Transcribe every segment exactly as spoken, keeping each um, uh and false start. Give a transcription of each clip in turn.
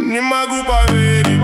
Не могу поверить.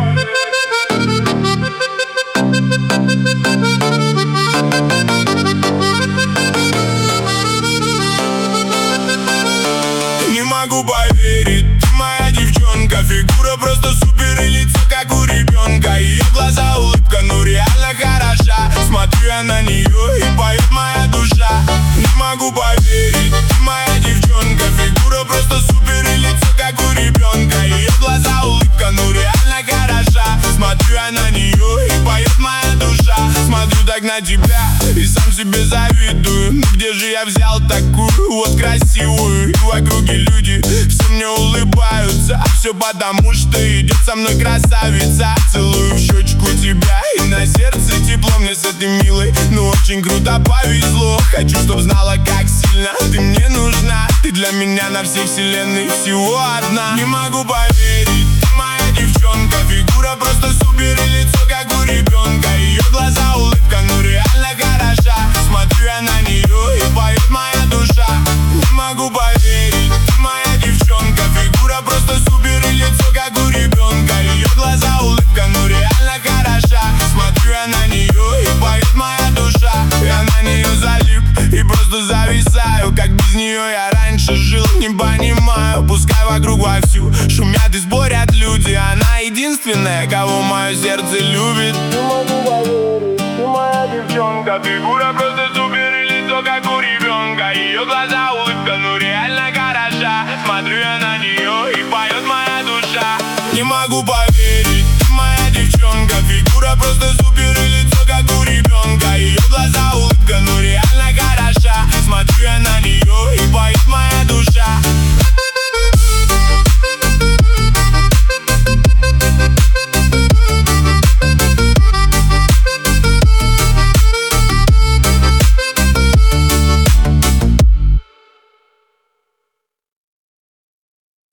Не могу поверить, ты моя девчонка. Фигура просто супер и лицо как у ребенка. Ее глаза улыбка, ну реально хороша. Смотрю я на нее и поет моя душа. Не могу поверить, ты моя девчонка. Фигура просто супер и лицо как у ребенка. Ее глаза улыбка, ну реально хороша. Смотрю я на нее и поет моя душа. Смотрю так на тебя и сам себе завидую. Ну где же я взял такую вот красивую? И в округе люди все мне улыбаются, а все потому, что идет со мной красавица. Целую в щечку тебя и на сердце тепло. Мне с этой милой, ну очень круто повезло. Хочу, чтоб знала, как сильно ты мне нужна. Ты для меня на всей вселенной всего одна. Не могу поверить, ты моя девчонка. Фигура просто супер и лицо как у ребенка. Ее глаза улыбка, ну реально хороша. Смотрю я на нее и поет моя душа. Не могу поверить, ты моя девчонка. Фигура просто супер и лицо как у ребенка. Ее глаза улыбка, ну реально хороша. Смотрю я на нее и поет моя душа. Я на нее залип и просто зависаю. Как без нее я раньше жил, не понимаю. Пускай вокруг вовсю шумят и спорят люди. Она единственная, кого мое сердце любит. Не могу поверить, ты моя девчонка. Фигура просто супер и лицо как у ребенка. Ее глаза улыбка, ну реально хороша. Смотрю я на нее и поет моя душа. Не могу поверить, ты моя девчонка. Фигура просто супер